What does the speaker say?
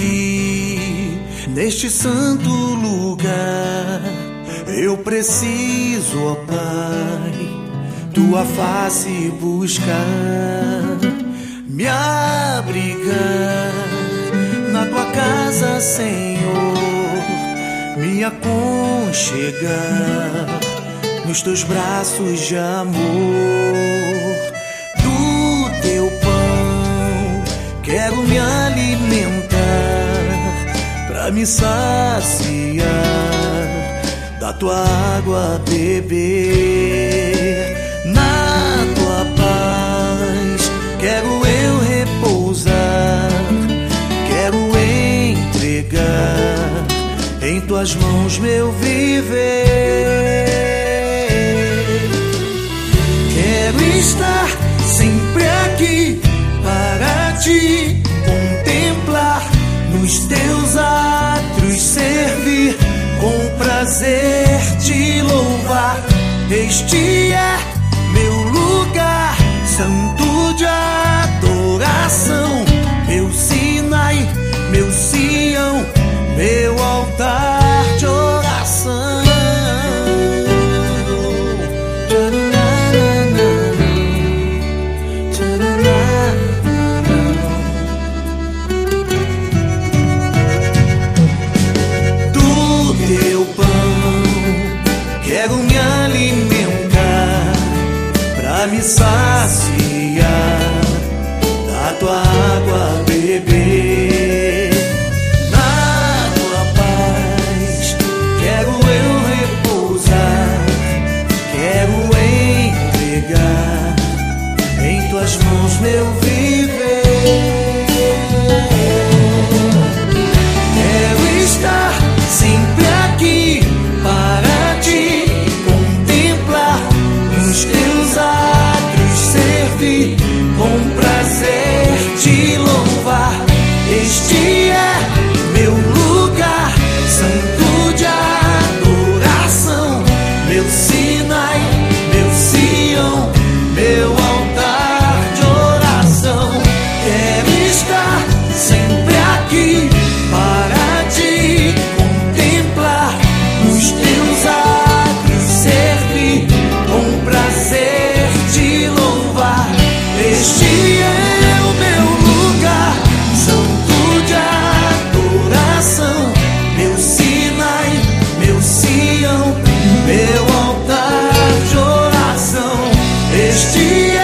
aqui, neste santo lugar. Eu preciso, ó Pai, tua face buscar, me abrigar na tua casa, Senhor, me aconchegar nos teus braços de amor. Do teu pão quero me alimentar, pra me saciar, da tua água beber. Na tua paz quero eu repousar, quero entregar em tuas mãos meu viver. Quero estar sempre aqui para te contemplar, nos teus átrios servir, com prazer te louvar. Este é meu lugar santo de adoração, meu Sinai, meu Sião, meu altar de oração. Do teu pão quero me alimentar, pra me saciar, da tua água beber. Na tua paz quero eu repousar, quero entregar em tuas mãos meu viver. Quero estar sempre aqui para te contemplar, nos teus átrios servir, com prazer te louvar. Este é meu lugar santo de adoração, meu Sinai, meu Sião, meu altar de oração. Quero estar sempre aqui para te contemplar, nos teus átrios servir, com prazer te louvar. Este é o meu lugar santo de adoração, meu Sinai, meu Sião, meu altar de oração. Este é